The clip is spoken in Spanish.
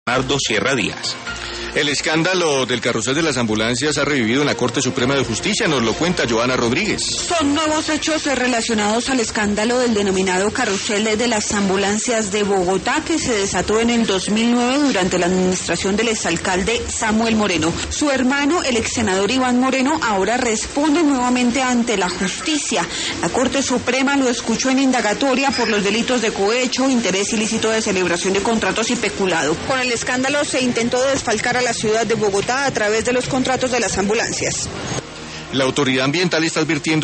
Leonardo Sierra Díaz. El escándalo del carrusel de las ambulancias ha revivido en la Corte Suprema de Justicia, nos lo cuenta Joana Rodríguez. Son nuevos hechos relacionados al escándalo del denominado carrusel de las ambulancias de Bogotá, que se desató en el 2009 durante la administración del exalcalde Samuel Moreno. Su hermano, el ex senador Iván Moreno, ahora responde nuevamente ante la justicia. La Corte Suprema lo escuchó en indagatoria por los delitos de cohecho, interés ilícito de celebración de contratos y peculado. Con el escándalo se intentó desfalcar a la ciudad de Bogotá a través de los contratos de las ambulancias. La autoridad ambiental está advirtiendo